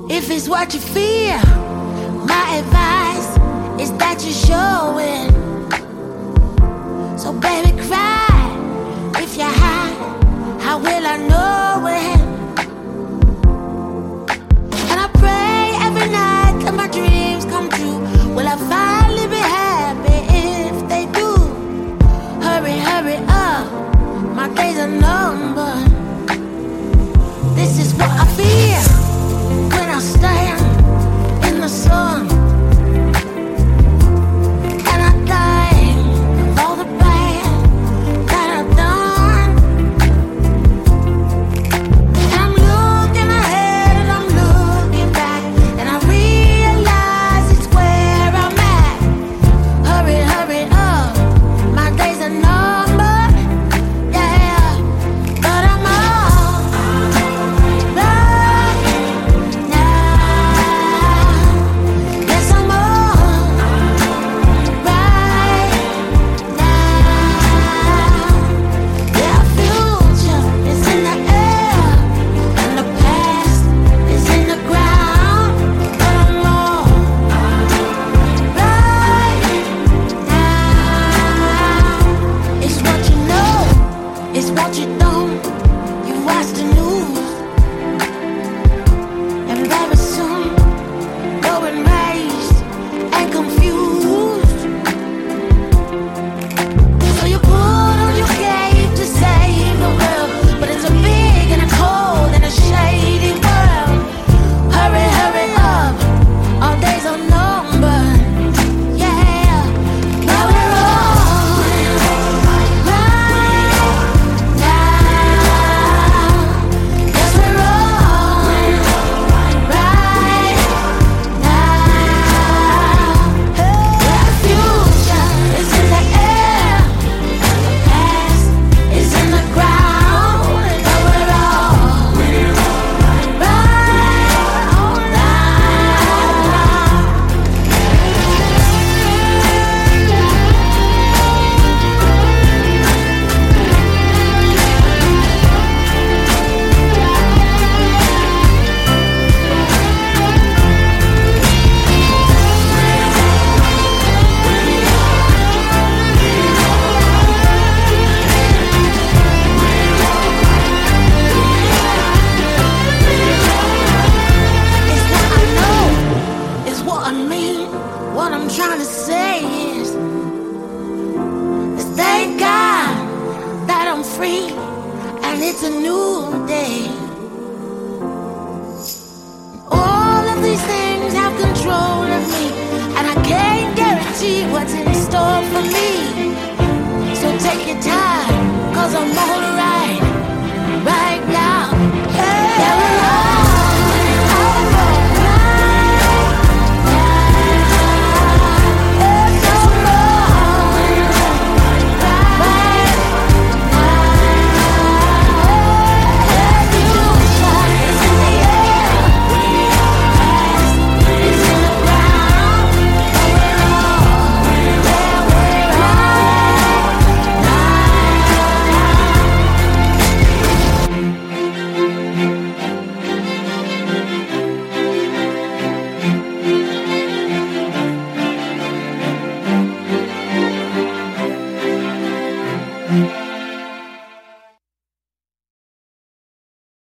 If it's what you feel, my advice is that you show it. So baby, cry if you're high. How will I know it? And I pray every night that my dreams come true. Will I finally be happy if they do? Hurry, hurry up, my days are numbered. This is what I feel when I stand in the sun, and I think of all the bad that I've done. And I'm looking ahead and I'm looking back, and I realize it's where I'm at. Hurry, hurry up, my days are numbered, yeah. But I'm all right now. Yes, I'm all right now. Yeah, future is in the air, and the past is in the ground. But I'm all right now. It's what you know, it's what you don't. You watch the news, and very soon you're enraged and confused. So you put on your cape to save the world, but it's a big and a cold and a shady world. Hurry, hurry up, our days are numbered, yeah. Now we're all right now. Yes, we're all right now. The future is in the air, the past is in the ground, but we're all right now. It's what I know, it's what I mean. What I'm trying to say is thank God that I'm free and it's a new day. All of these things have control of me, and I can't guarantee what's in store for me. So take your time, 'cause I'm all